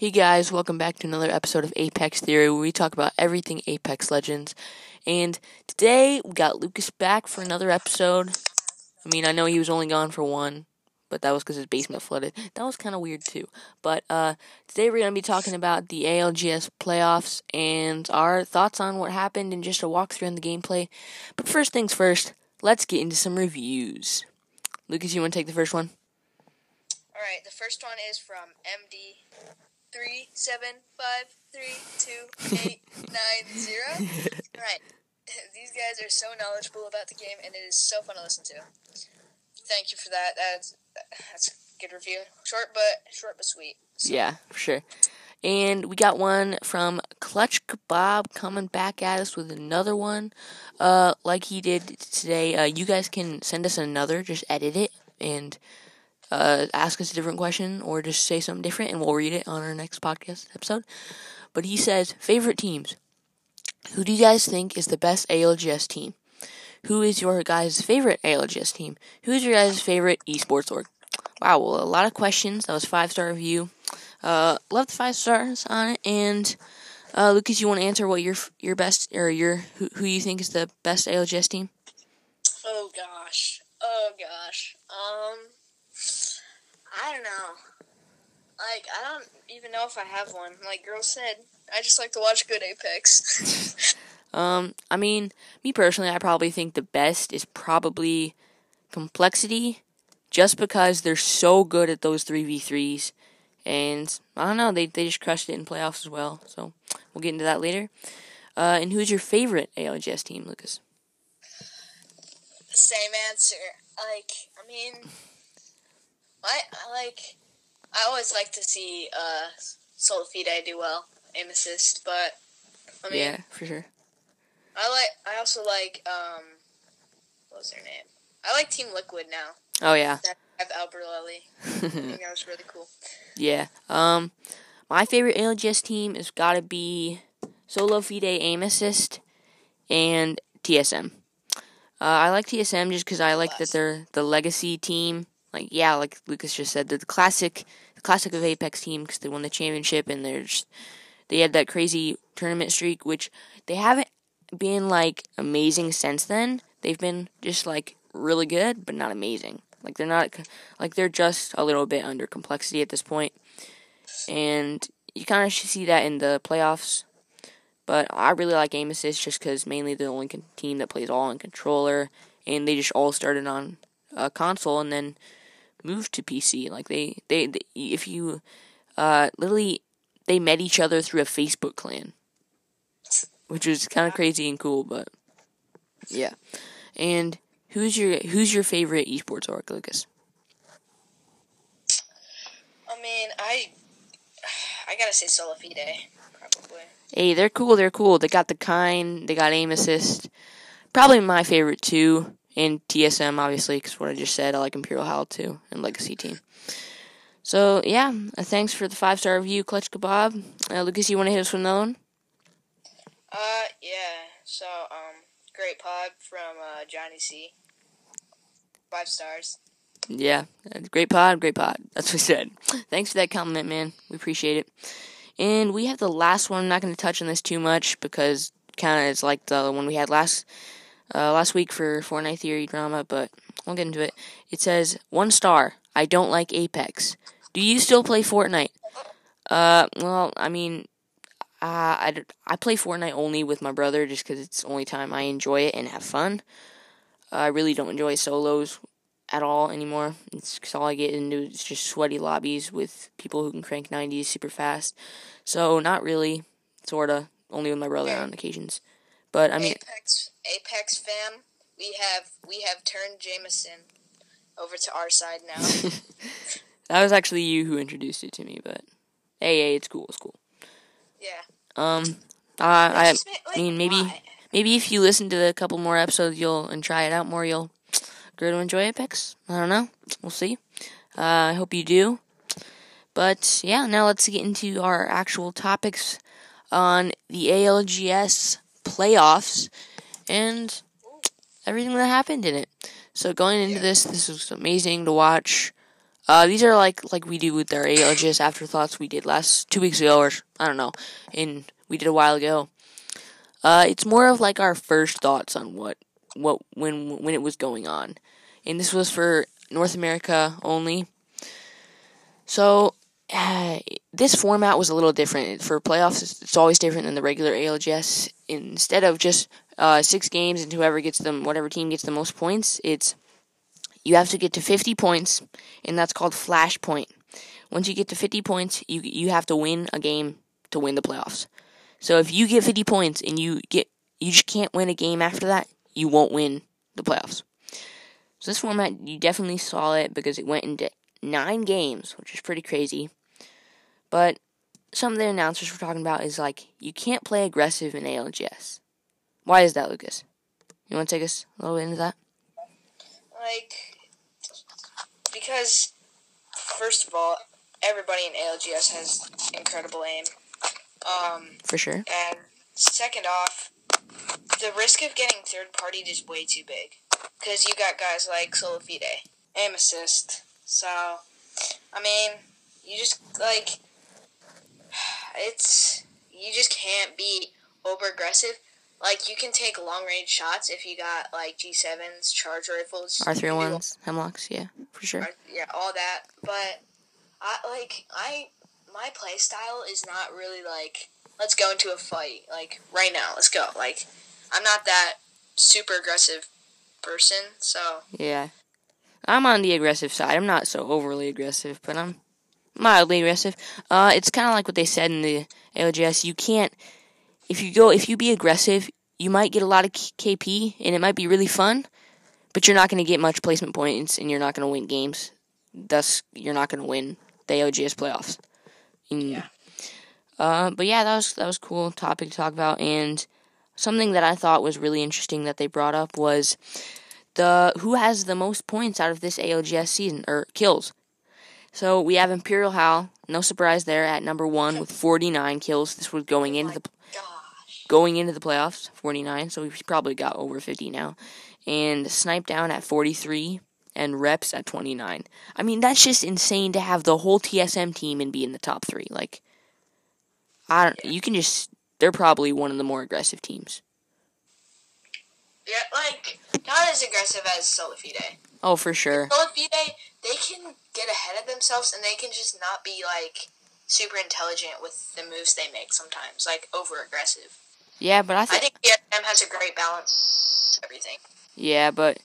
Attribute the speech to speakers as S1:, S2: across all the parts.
S1: Hey guys, welcome back to another episode of Apex Theory where we talk about everything Apex Legends. And today we got Lucas back for another episode. I know he was only gone for one, but that was because his basement flooded. That was kind of weird too. But today we're going to be talking about the ALGS playoffs and our thoughts on what happened and just a walkthrough on the gameplay. But first things first, let's get into some reviews. Lucas, you want to take the first one?
S2: Alright, the first one is from MD 375328990. Alright, these guys are so knowledgeable about the game, and it is so fun to listen to. Thank you for that. That's a good review. Short but sweet. So.
S1: Yeah, for sure. And we got one from Clutch Kebab coming back at us with another one, like he did today. You guys can send us another, just edit it and ask us a different question or just say something different, and we'll read it on our next podcast episode. But he says, favorite teams. Who do you guys think is the best ALGS team? Who is your guys' favorite ALGS team? Who is your guys' favorite esports org? Wow, well, a lot of questions. That was 5-star review. Love the 5 stars on it. And Lucas, you want to answer what your best or who you think is the best ALGS team?
S2: Oh gosh. I don't know. I don't even know if I have one. Like Girl said, I just like to watch good Apex.
S1: Me personally, I probably think the best is probably Complexity, just because they're so good at those 3v3s, and I don't know, they just crushed it in playoffs as well, so we'll get into that later. And who's your favorite ALGS team, Lucas?
S2: Same answer. I always like to see Solifide do well, aim assist, but
S1: yeah, for sure.
S2: I also like what was their name? I like Team Liquid now.
S1: Oh yeah.
S2: That have Alberelli. I think that was really cool.
S1: Yeah. My favorite ALGS team has got to be Solifide aim assist and TSM. I like TSM just because I like that they're the legacy team. Like Lucas just said, they're the classic of Apex team because they won the championship and they had that crazy tournament streak, which they haven't been like amazing since then. They've been just like really good, but not amazing. Like they're just a little bit under Complexity at this point, and you kind of see that in the playoffs. But I really like aim assist just because mainly they're the only team that plays all on controller, and they just all started on a console and then moved to PC. Like literally they met each other through a Facebook clan, which is kind of crazy and cool. But yeah, and who's your favorite esports org, Lucas?
S2: I gotta say Solifide, probably.
S1: Hey, they're cool. They got the kind. They got aim assist. Probably my favorite too. And TSM, obviously, because what I just said. I like Imperial Howl too, and Legacy Team. So yeah, thanks for the 5-star review, Clutch Kebab. Lucas, you want to hit us with another one?
S2: Yeah. So great pod from Johnny C. 5 stars.
S1: Yeah, great pod. That's what I said. Thanks for that compliment, man. We appreciate it. And we have the last one. I'm not going to touch on this too much because kind of it's like the one we had last week for Fortnite Theory drama, but I'll get into it. It says, 1 star, I don't like Apex. Do you still play Fortnite? Well, I play Fortnite only with my brother just because it's the only time I enjoy it and have fun. I really don't enjoy solos at all anymore. It's because all I get into is just sweaty lobbies with people who can crank 90s super fast. So not really, sorta, only with my brother on occasions. But
S2: Apex fam, we have turned Jameson over to our side now.
S1: That was actually you who introduced it to me, but hey, it's cool.
S2: Yeah.
S1: Maybe if you listen to a couple more episodes and try it out more, you'll grow to enjoy Apex. I don't know. We'll see. I hope you do. But yeah, now let's get into our actual topics on the ALGS playoffs and everything that happened in it. So going into this was amazing to watch. These are like we do with our ALGS afterthoughts we did 2 weeks ago, or I don't know, we did a while ago. It's more of like our first thoughts on when it was going on, and this was for North America only. So this format was a little different for playoffs. It's always different than the regular ALGS. Instead of just 6 games and whatever team gets the most points, you have to get to 50 points, and that's called flash point. Once you get to 50 points, you have to win a game to win the playoffs. So if you get 50 points and you just can't win a game after that, you won't win the playoffs. So this format, you definitely saw it because it went into 9 games, which is pretty crazy. But some of the announcers were talking about is like, you can't play aggressive in ALGS. Why is that, Lucas? You want to take us a little bit into that?
S2: Because, first of all, everybody in ALGS has incredible aim.
S1: For sure.
S2: And second off, the risk of getting third-partied is way too big. Because you got guys like Solofide, aim assist. So, I mean, you just, you just can't be over-aggressive. Like, you can take long-range shots if you got, G7s, charge rifles.
S1: R301s, Hemlocks, yeah, for sure.
S2: Yeah, all that. But, my play style is not really, let's go into a fight. Right now, let's go. I'm not that super aggressive person, so.
S1: Yeah. I'm on the aggressive side. I'm not so overly aggressive, but I'm mildly aggressive. It's kind of like what they said in the ALGS. You can't, if you be aggressive, you might get a lot of KP, and it might be really fun, but you're not going to get much placement points, and you're not going to win games. Thus, you're not going to win the ALGS playoffs.
S2: Yeah.
S1: But yeah, that was a cool topic to talk about, and something that I thought was really interesting that they brought up was who has the most points out of this ALGS season, or kills. So we have Imperial Hal, no surprise there, at number 1 with 49 kills. This was going into the playoffs, 49, so we've probably got over 50 now. And Snipe Down at 43, and Reps at 29. I mean, that's just insane to have the whole TSM team and be in the top 3. They're probably one of the more aggressive teams.
S2: Yeah, not as aggressive as Solofide.
S1: Oh, for sure.
S2: Solofide, they can get ahead of themselves, and they can just not be, super intelligent with the moves they make sometimes, over-aggressive.
S1: Yeah, but I
S2: think TSM has a great balance of everything.
S1: Yeah, but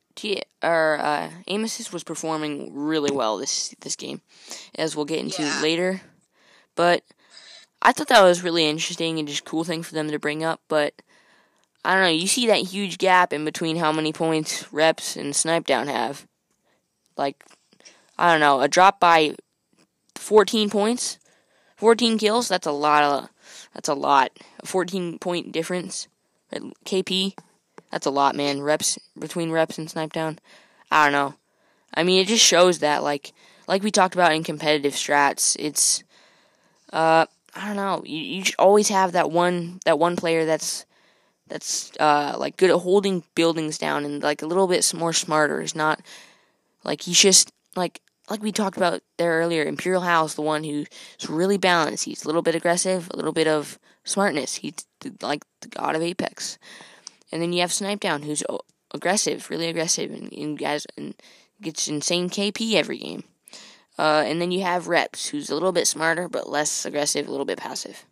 S1: Aim Assist was performing really well this game, as we'll get into later. But I thought that was really interesting and just cool thing for them to bring up, but I don't know, you see that huge gap in between how many points Reps and Snipe Down have. I don't know, a drop by 14 points, 14 kills, that's a lot. A 14-point difference. KP, that's a lot, man. Between Reps and Snipe Down. I don't know. I mean, it just shows that, like we talked about in competitive strats, it's, I don't know, you always have that one player that's good at holding buildings down and a little bit more smarter. He's not he's just like we talked about there earlier. Imperial Hal is the one who's really balanced. He's a little bit aggressive, a little bit of smartness. He's like the god of Apex. And then you have Snipe Down, who's aggressive, really aggressive, and gets insane KP every game. And then you have Reps, who's a little bit smarter but less aggressive, a little bit passive.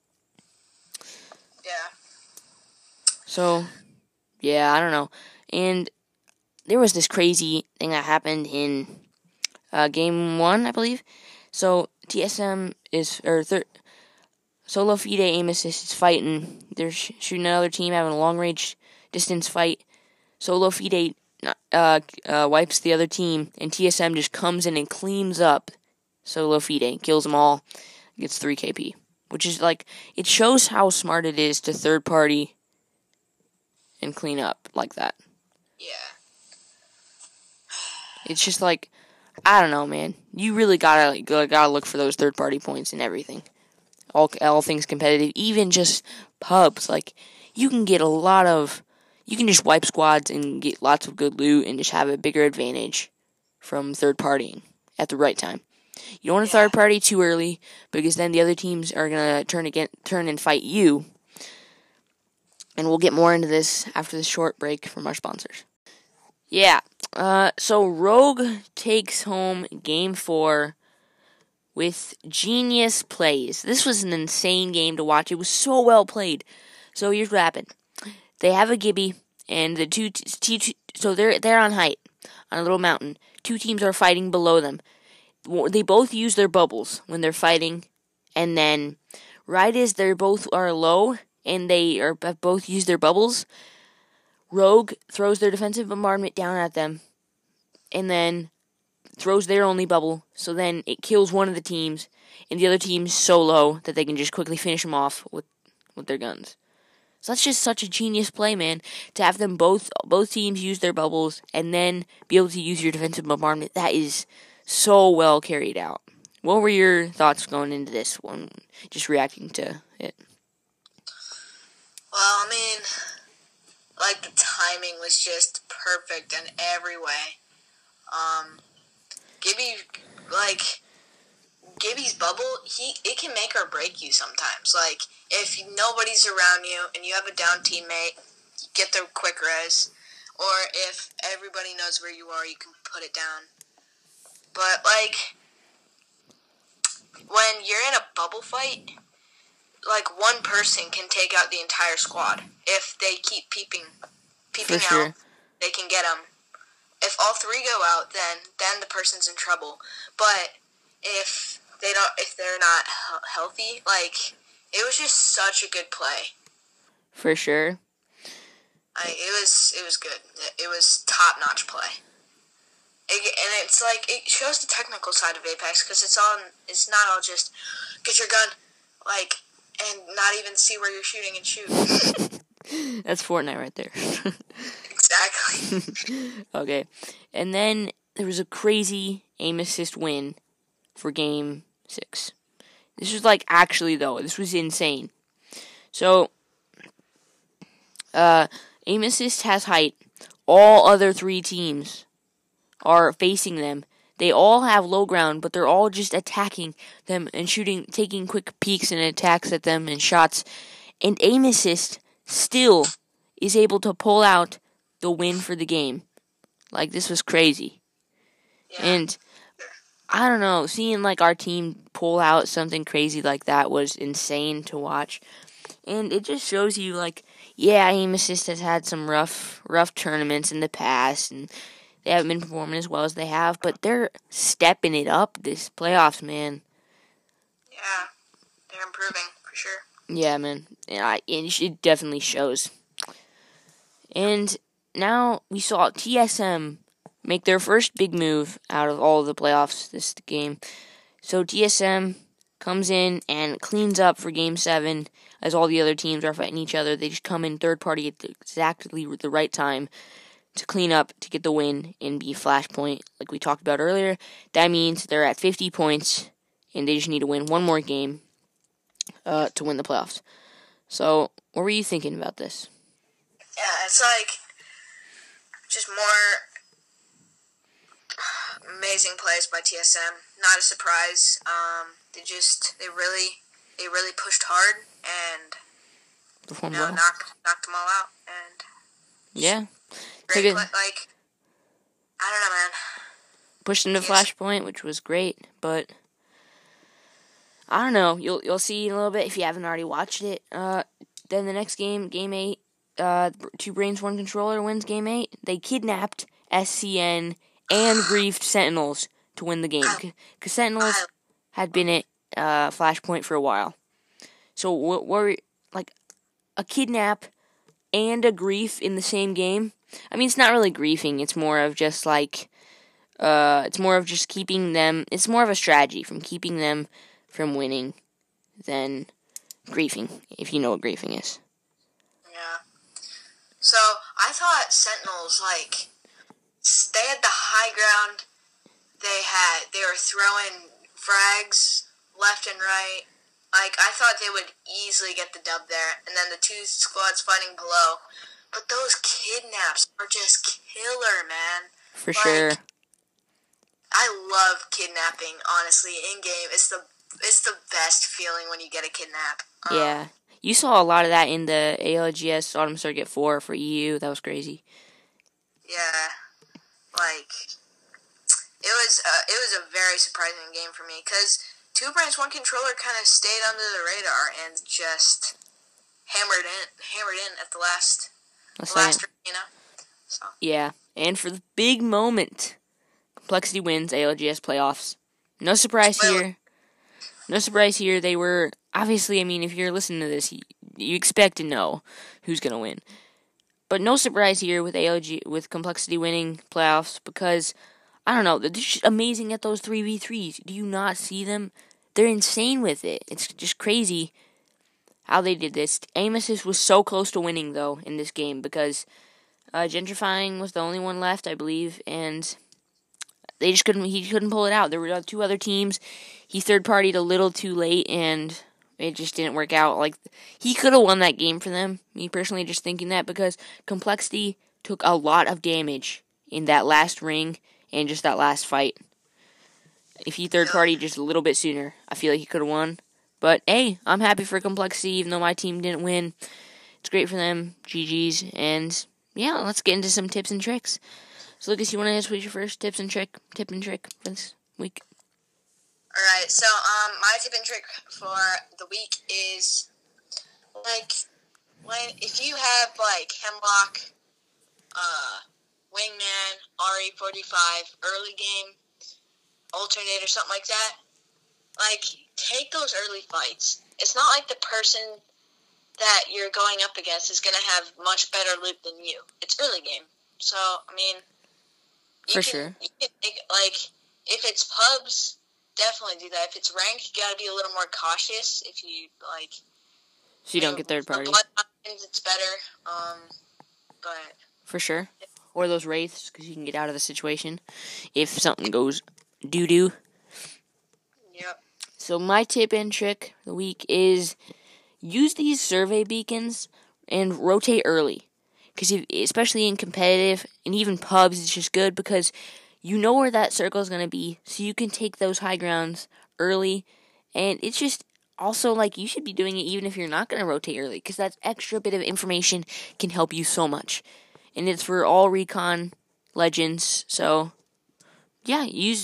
S2: Yeah.
S1: So, yeah, I don't know. And there was this crazy thing that happened in Game 1, I believe. So, TSM is, Solofide Aim Assist is fighting. They're shooting another team, having a long-range distance fight. Solofide wipes the other team, and TSM just comes in and cleans up Solofide, kills them all, gets 3 KP. Which is, it shows how smart it is to third-party and clean up like that.
S2: Yeah.
S1: It's just I don't know, man. You really gotta look for those third-party points and everything. All things competitive, even just pubs. You can get you can just wipe squads and get lots of good loot and just have a bigger advantage from third-partying. at the right time. You don't want to third party too early, because then the other teams are going to turn and fight you. And we'll get more into this after this short break from our sponsors. Yeah, so Rogue takes home Game 4 with genius plays. This was an insane game to watch. It was so well played. So here's what happened. They have a Gibby, and the so they're on height, on a little mountain. Two teams are fighting below them. They both use their bubbles when they're fighting, and then right as they both are low and they have both used their bubbles, Rogue throws their defensive bombardment down at them, and then throws their only bubble, so then it kills one of the teams, and the other team's so low that they can just quickly finish them off with their guns. So that's just such a genius play, man, to have them both teams use their bubbles and then be able to use your defensive bombardment. That is so well carried out. What were your thoughts going into this one, just reacting to it?
S2: Well, I mean, like, the timing was just perfect in every way. Gibby's bubble, it can make or break you sometimes. Like, if nobody's around you and you have a down teammate, you get the quick res. Or if everybody knows where you are, you can put it down. But, like, when you're in a bubble fight, like, one person can take out the entire squad. If they keep peeping out,
S1: sure.
S2: They can get them. If all three go out, then the person's in trouble. But if they're not healthy, like, it was just such a good play.
S1: For sure.
S2: It was good. It was top-notch play. And it's like, it shows the technical side of Apex, because it's not all just get your gun, like, and not even see where you're shooting and shoot.
S1: That's Fortnite right there.
S2: Exactly.
S1: Okay. And then there was a crazy aim assist win for Game 6. This was this was insane. So, aim assist has height. All other three teams are facing them. They all have low ground, but they're all just attacking them and taking quick peeks and attacks at them and shots. And aim assist still is able to pull out the win for the game. Like, this was crazy. Yeah. And I don't know, seeing like our team pull out something crazy like that was insane to watch. And it just shows you, like, yeah, aim assist has had some rough tournaments in the past, and they haven't been performing as well as they have, but they're stepping it up this playoffs, man.
S2: Yeah, they're improving, for sure.
S1: Yeah, man. And it definitely shows. And now we saw TSM make their first big move out of all of the playoffs this game. So TSM comes in and cleans up for Game 7 as all the other teams are fighting each other. They just come in third party at exactly the right time to clean up to get the win and be Flashpoint, like we talked about earlier. That means they're at 50 points, and they just need to win one more game to win the playoffs. So, what were you thinking about this?
S2: Yeah, it's like just more amazing plays by TSM. Not a surprise. They really pushed hard and knocked them all out. And
S1: yeah,
S2: great play. Like, I don't know, man.
S1: Pushed into Flashpoint, which was great, but I don't know. You'll see in a little bit if you haven't already watched it. Then the next game, Game 8, 2 Brains, 1 Controller wins Game 8. They kidnapped SCN and griefed Sentinels to win the game, because Sentinels had been at Flashpoint for a while. So what were like a kidnap and a grief in the same game? I mean, it's not really griefing. It's more of just keeping them. It's more of a strategy from keeping them from winning than griefing, if you know what griefing is.
S2: Yeah. So I thought Sentinels, like, they had the high ground. They were throwing frags left and right. Like, I thought they would easily get the dub there, and then the two squads fighting below. But those kidnaps are just killer, man.
S1: For sure.
S2: I love kidnapping, honestly, in-game. It's the best feeling when you get a kidnap.
S1: Yeah. You saw a lot of that in the ALGS Autumn Circuit 4 for EU. That was crazy.
S2: Yeah. Like, it was a very surprising game for me, because Two Branch, One Controller kind of stayed under the radar and just hammered in at the last ring, So.
S1: Yeah. And for the big moment, Complexity wins ALGS playoffs. No surprise here. No surprise here. They were, obviously, I mean, if you're listening to this, you expect to know who's going to win. But no surprise here with with Complexity winning playoffs, because, I don't know, they're just amazing at those 3v3s. Do you not see them? They're insane with it. It's just crazy how they did this. Amosys was so close to winning, though, in this game, because Gentrifying was the only one left, I believe, and he couldn't pull it out. There were two other teams. He third-partied a little too late, and it just didn't work out. Like, he could have won that game for them, me personally just thinking that, because Complexity took a lot of damage in that last ring and just that last fight. If he third-partied just a little bit sooner, I feel like he could have won. But, hey, I'm happy for Complexity, even though my team didn't win. It's great for them. GG's. And, yeah, let's get into some tips and tricks. So, Lucas, you want to ask what's your first tip and trick for this week?
S2: Alright, so, my tip and trick for the week is, like, if you have, like, Hemlock, Wingman, RE45, early game, alternate or something like that, like, take those early fights. It's not like the person that you're going up against is going to have much better loot than you. It's early game. So, I mean,
S1: Sure.
S2: You can take, like, if it's pubs, definitely do that. If it's ranked, you got to be a little more cautious. If you, like...
S1: So you don't get third party.
S2: Blood Diamonds, it's better, but...
S1: For sure. Or those Wraiths, because you can get out of the situation if something goes doo-doo.
S2: Yep.
S1: So my tip and trick of the week is use these survey beacons and rotate early. Because especially in competitive and even pubs, it's just good because you know where that circle is going to be. So you can take those high grounds early. And it's just also like you should be doing it even if you're not going to rotate early. Because that extra bit of information can help you so much. And it's for all Recon Legends. So, yeah, use...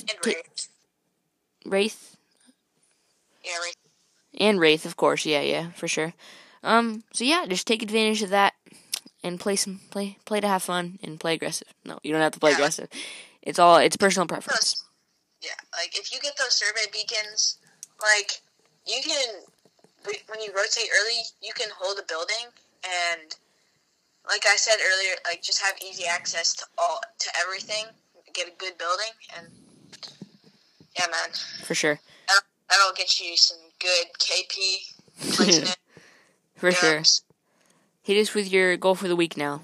S1: Wraith.
S2: Yeah, Wraith.
S1: And Wraith, of course. Yeah, for sure. So yeah, just take advantage of that and play to have fun and play aggressive. No, you don't have to play aggressive. It's personal preference.
S2: Like if you get those survey beacons, like you can, when you rotate early, you can hold a building and, like I said earlier, like just have easy access to everything, get a good building, and yeah, man.
S1: For sure.
S2: That'll get you some good KP placement.
S1: For sure. Hit us with your goal for the week now.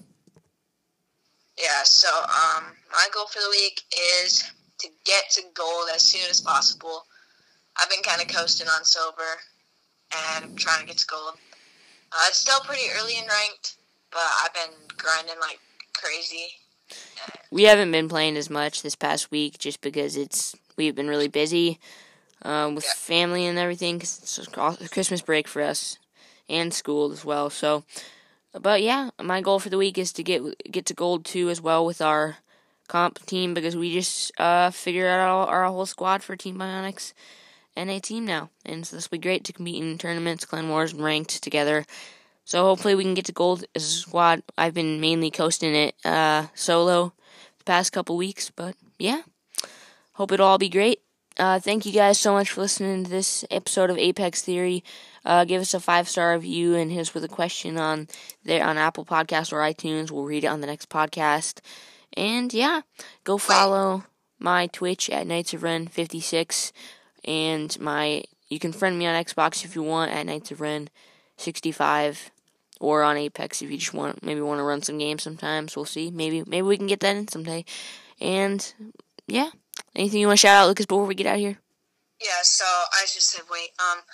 S2: Yeah, so my goal for the week is to get to gold as soon as possible. I've been kind of coasting on silver, and I'm trying to get to gold. It's still pretty early in ranked, but I've been grinding like crazy.
S1: We haven't been playing as much this past week just because we've been really busy with family and everything, cause it's Christmas break for us and school as well. So, but yeah, my goal for the week is to get to gold 2 as well with our comp team because we just figured out our whole squad for Team Bionics NA team now, and so this will be great to compete in tournaments, clan wars, and ranked together. So hopefully we can get to gold as a squad. I've been mainly coasting it solo the past couple weeks, but yeah, hope it'll all be great. Thank you guys so much for listening to this episode of Apex Theory. Give us a 5-star review and hit us with a question on Apple Podcasts or iTunes. We'll read it on the next podcast. And yeah, go follow my Twitch at Knights of Ren 56, and you can friend me on Xbox if you want at Knights of Ren 65, or on Apex if you just want to run some games sometimes. We'll see. Maybe we can get that in someday. And yeah, anything you want to shout out, Lucas, before we get out of here?
S2: Yeah, so I just said wait,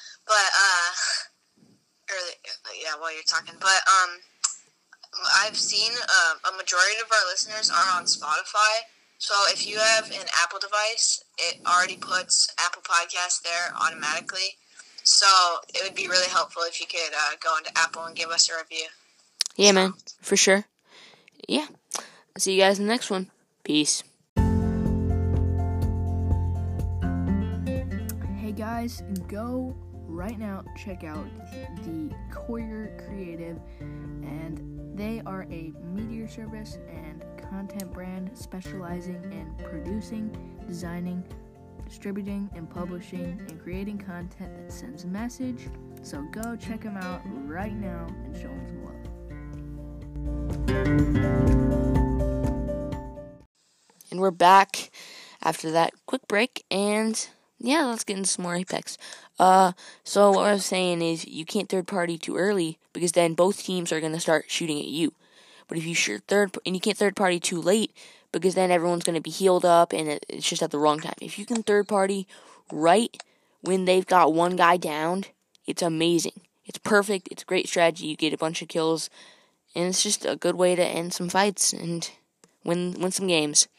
S2: while you're talking, but I've seen a majority of our listeners are on Spotify, So if you have an Apple device, it already puts Apple Podcasts there automatically. So it would be really helpful if you could go into Apple and give us a review.
S1: Yeah, man, for sure. Yeah. See you guys in the next one. Peace.
S3: Hey guys, go right now check out the Courier Creative, and they are a media service and content brand specializing in producing, designing, distributing, and publishing and creating content that sends a message. So go check them out right now and show them some love.
S1: And we're back after that quick break, and yeah, let's get into some more Apex. So what I was saying is you can't third party too early because then both teams are gonna start shooting at you. But if you shoot you can't third party too late because then everyone's gonna be healed up and it's just at the wrong time. If you can third party right when they've got one guy downed, it's amazing. It's perfect. It's a great strategy. You get a bunch of kills, and it's just a good way to end some fights and win some games.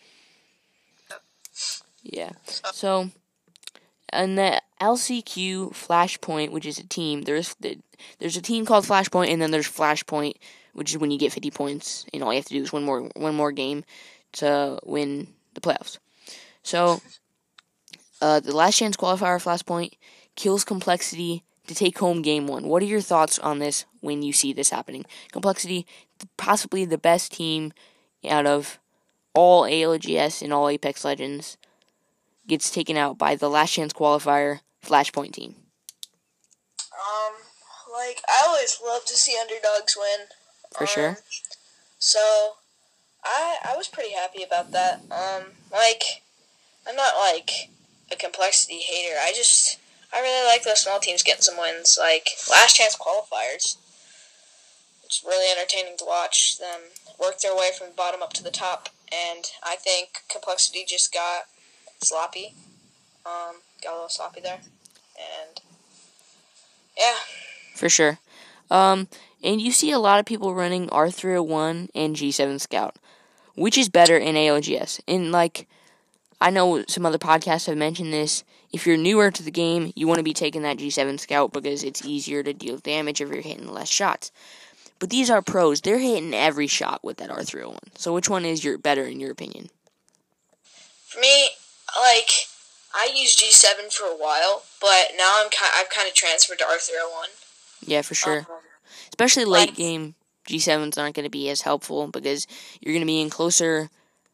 S1: Yeah. So, and the LCQ Flashpoint, which is a team, there's a team called Flashpoint, and then there's Flashpoint, which is when you get 50 points, and all you have to do is one more game to win the playoffs. So, the last chance qualifier Flashpoint kills Complexity to take home game 1. What are your thoughts on this when you see this happening? Complexity, possibly the best team out of all ALGS and all Apex Legends, gets taken out by the last chance qualifier Flashpoint team.
S2: I always love to see underdogs win.
S1: For sure.
S2: So, I was pretty happy about that. I'm not a Complexity hater. I really like those small teams getting some wins. Like last chance qualifiers. It's really entertaining to watch them work their way from the bottom up to the top. And I think Complexity just got sloppy. Got a little sloppy there. And, yeah.
S1: For sure. And you see a lot of people running R301 and G7 Scout. Which is better in ALGS? And, I know some other podcasts have mentioned this. If you're newer to the game, you want to be taking that G7 Scout because it's easier to deal damage if you're hitting less shots. But these are pros. They're hitting every shot with that R301. So which one is better in your opinion?
S2: For me, I used G7 for a while, but now I've kind of transferred to R301.
S1: Yeah, for sure. Especially late game, G7s aren't going to be as helpful because you're going to be in closer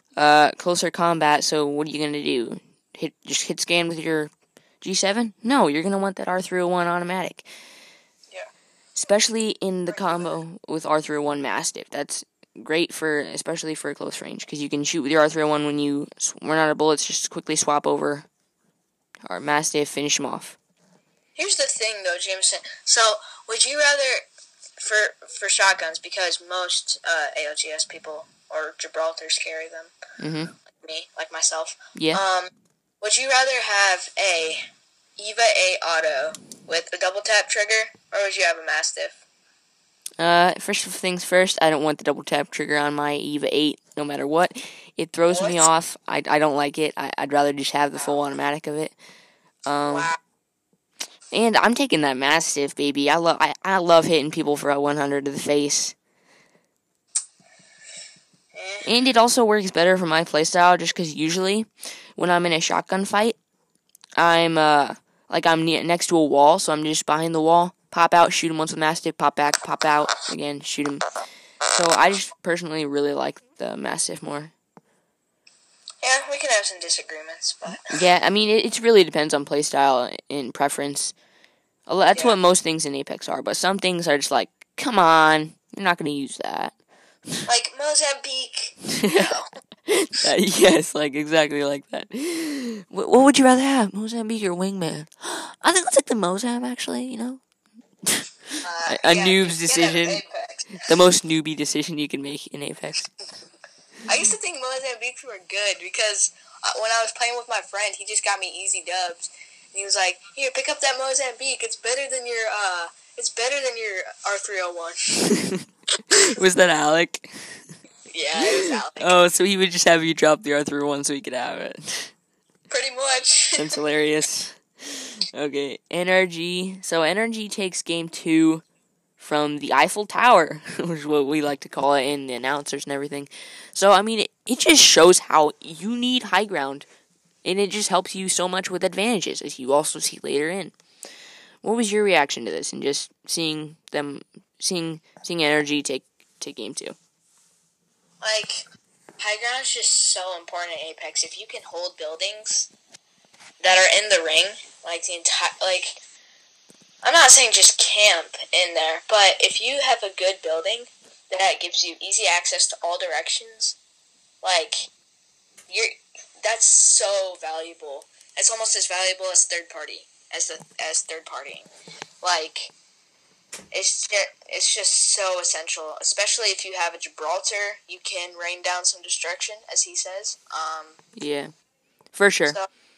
S1: combat. So what are you going to do? Just hit scan with your G7? No, you're going to want that R301 automatic.
S2: Yeah.
S1: Especially in the combo with R301 Mastiff. That's great especially for close range, because you can shoot with your R301 when you run out of bullets, just quickly swap over our Mastiff, finish him off.
S2: Here's the thing, though, Jameson. So, would you rather, for shotguns, because most ALGS people, or Gibraltars carry them, me, like myself, would you rather have a EVA 8 auto with a double tap trigger, or would you have a Mastiff?
S1: First things first, I don't want the double tap trigger on my EVA 8, no matter what. It throws me off. I don't like it. I'd rather just have the full automatic of it.
S2: Wow.
S1: And I'm taking that Mastiff, baby. I love hitting people for a 100 to the face. And it also works better for my playstyle, just because usually when I'm in a shotgun fight, I'm next to a wall, so I'm just behind the wall. Pop out, shoot him once with Mastiff, pop back, pop out, again, shoot him. So I just personally really like the Mastiff more.
S2: Yeah, we can have some disagreements, but...
S1: Yeah, I mean, it really depends on playstyle and preference. That's what most things in Apex are, but some things are just like, come on, you're not going to use that.
S2: Like Mozambique.
S1: Yes, exactly like that. What would you rather have, Mozambique or Wingman? I think I'll take the Mozam, actually, you know? A noob's decision. The most newbie decision you can make in Apex.
S2: I used to think Mozambiques were good because when I was playing with my friend, he just got me easy dubs. And he was like, "Here, pick up that Mozambique. It's better than your R301."
S1: Was that Alec?
S2: Yeah, it was Alec.
S1: Oh, so he would just have you drop the R301 so he could have it.
S2: Pretty much.
S1: That's hilarious. Okay, NRG. So NRG takes game 2 from the Eiffel Tower, which is what we like to call it in the announcers and everything. So, I mean, it just shows how you need high ground, and it just helps you so much with advantages, as you also see later in. What was your reaction to this, and just seeing NRG take game 2?
S2: Like, high ground is just so important in Apex. If you can hold buildings that are in the ring, like the entire, like, I'm not saying just camp in there, but if you have a good building that gives you easy access to all directions, like, that's so valuable. It's almost as valuable as third partying. Like, it's just so essential, especially if you have a Gibraltar. You can rain down some destruction, as he says.
S1: Yeah, for sure.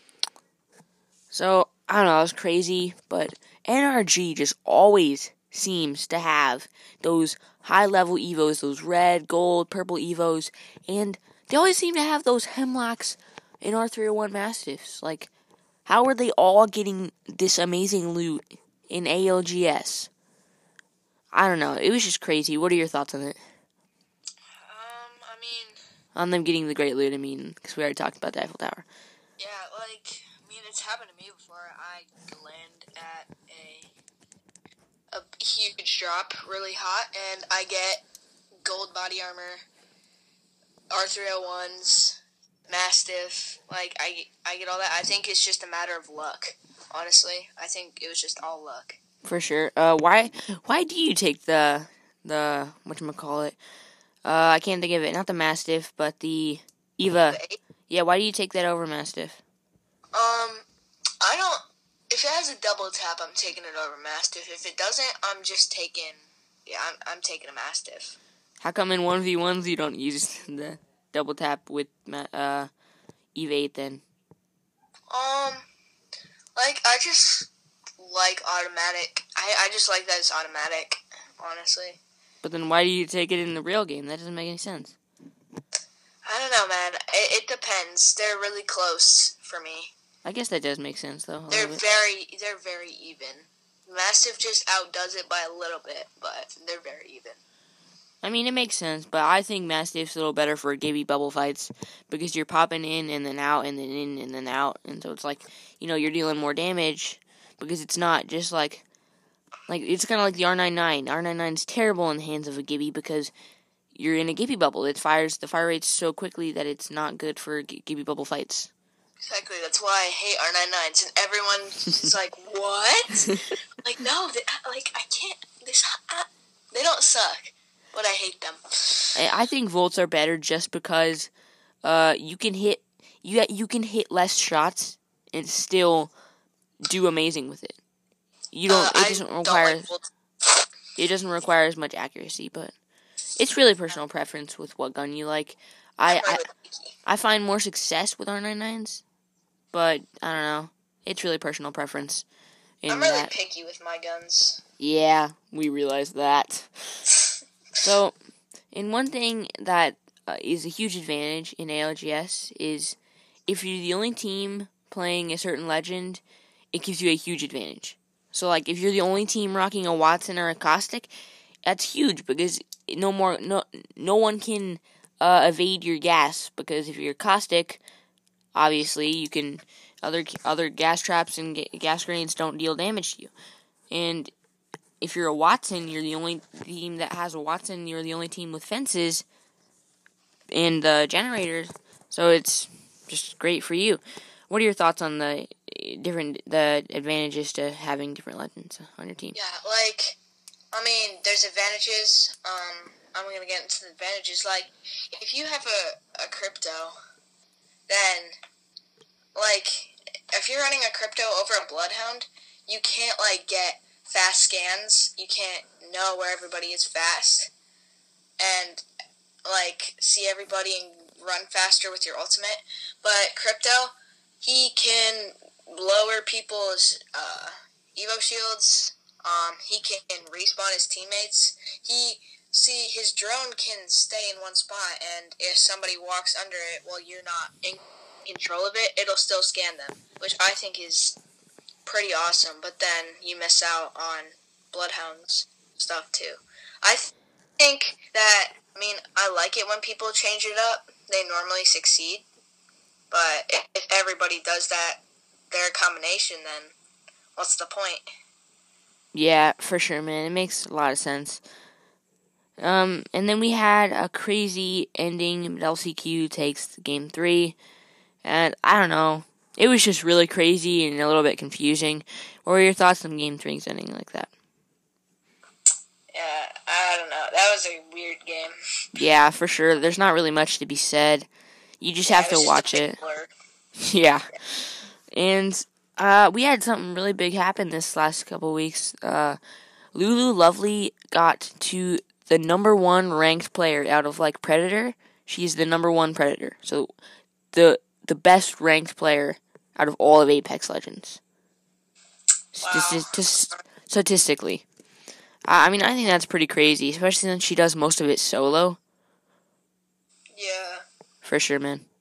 S1: So I don't know, it was crazy, but NRG just always seems to have those high-level Evos, those red, gold, purple Evos, and they always seem to have those Hemlocks and R301 Mastiffs. Like, how are they all getting this amazing loot in ALGS? I don't know, it was just crazy. What are your thoughts on it?
S2: I mean...
S1: On them getting the great loot, I mean, because we already talked about the Eiffel Tower.
S2: Yeah, like, I mean, it's happened to me before. I land at a huge drop, really hot, and I get gold body armor, R301s, Mastiff. Like, I get all that. I think it's just a matter of luck, honestly. I think it was just all luck.
S1: For sure. Why do you take the whatchamacallit? I can't think of it. Not the Mastiff, but the Eva. Yeah, why do you take that over Mastiff?
S2: I don't... If it has a double tap, I'm taking it over Mastiff. If it doesn't, I'm just taking... Yeah, I'm taking a Mastiff.
S1: How come in 1v1s you don't use the double tap with Eve 8 then?
S2: Like, I just like automatic. I just like that it's automatic, honestly.
S1: But then why do you take it in the real game? That doesn't make any sense.
S2: I don't know, man. It depends. They're really close for me.
S1: I guess that does make sense, though.
S2: They're very even. Mastiff just outdoes it by a little bit, but they're very even.
S1: I mean, it makes sense, but I think Mastiff's a little better for Gibby bubble fights because you're popping in and then out and then in and then out, and so it's like, you're dealing more damage because it's not just like it's kind of like the R99. R99's terrible in the hands of a Gibby because you're in a Gibby bubble. The fire rates so quickly that it's not good for Gibby bubble fights.
S2: Exactly, that's why I hate R99s, and everyone is like, what? Like, no, I can't, they don't suck, but I hate them.
S1: I think Volts are better just because you can hit less shots and still do amazing with it. It doesn't require as much accuracy, but it's really personal preference with what gun you like. I find more success with R99s, but I don't know. It's really personal preference.
S2: I'm really picky with my guns.
S1: Yeah, we realize that. So, and one thing that is a huge advantage in ALGS is if you're the only team playing a certain legend, it gives you a huge advantage. So, like, if you're the only team rocking a Wattson or a Caustic, that's huge because no one can evade your gas, because if you're Caustic, obviously you can other gas traps and gas grenades don't deal damage to you. And if you're a Wattson, you're the only team that has a Wattson. You're the only team with fences and generators, so it's just great for you. What are your thoughts on the advantages to having different legends on your team?
S2: Yeah, like, I mean, there's advantages. I'm going to get into the advantages. Like, if you have a crypto, then, like, if you're running a crypto over a Bloodhound, you can't, like, get fast scans. You can't know where everybody is fast and, like, see everybody and run faster with your ultimate. But crypto, he can lower people's Evo shields. He can respawn his teammates. See, his drone can stay in one spot, and if somebody walks under it while you're not in control of it, it'll still scan them, which I think is pretty awesome. But then you miss out on Bloodhound's stuff too. I think that, I like it when people change it up. They normally succeed. But if everybody does that, their combination, then what's the point?
S1: Yeah, for sure, man. It makes a lot of sense. And then we had a crazy ending. LCQ takes game 3. And I don't know. It was just really crazy and a little bit confusing. What were your thoughts on game 3's ending like that?
S2: Yeah, I don't know. That was a weird game.
S1: Yeah, for sure. There's not really much to be said. You just have to watch it. Yeah. And we had something really big happen this last couple weeks. Lulu Lovely got to the number 1 ranked player out of Predator. She's the number 1 Predator. So the best ranked player out of all of Apex Legends.
S2: Wow.
S1: Statistically. I think that's pretty crazy, especially since she does most of it solo.
S2: Yeah.
S1: For sure, man.